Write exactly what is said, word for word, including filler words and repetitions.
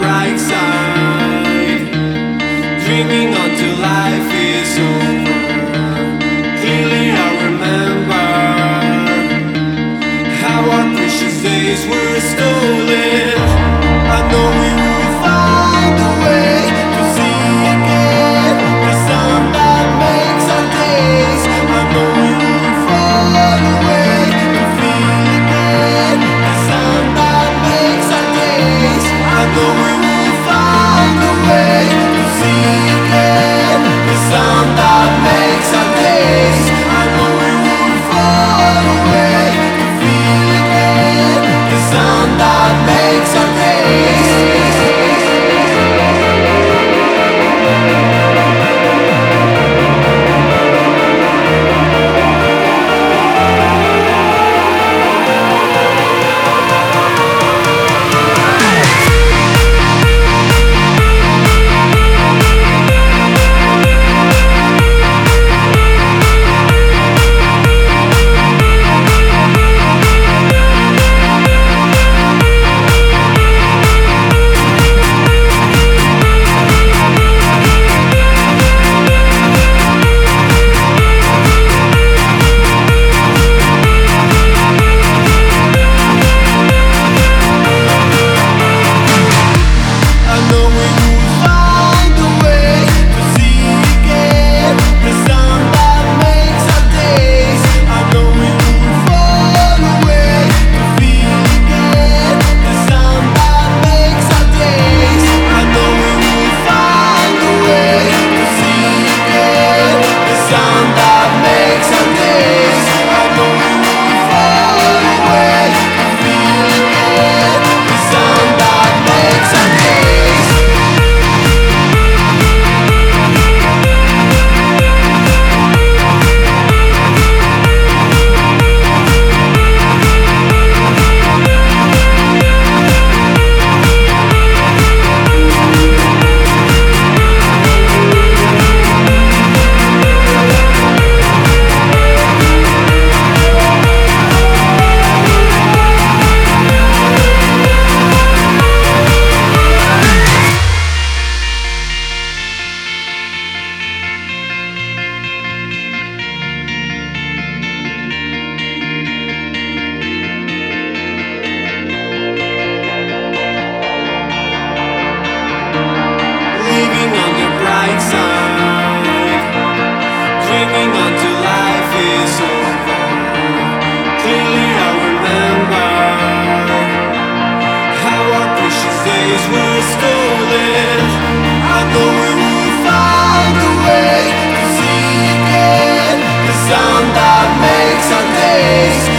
bright side, dreaming until life is over. Clearly I remember how our precious days were stolen. I know we will find a way to see again the sun that makes our days. I know we will find a way to feel again the sun that makes our days. I know we will find a way to see again the sun that makes our days. I know we will find a way to feel again the sun that makes our days. Living on the bright side, dreaming until life is over. Clearly I remember how our precious days were stolen. I know we will find a way to see again the sun that makes our days.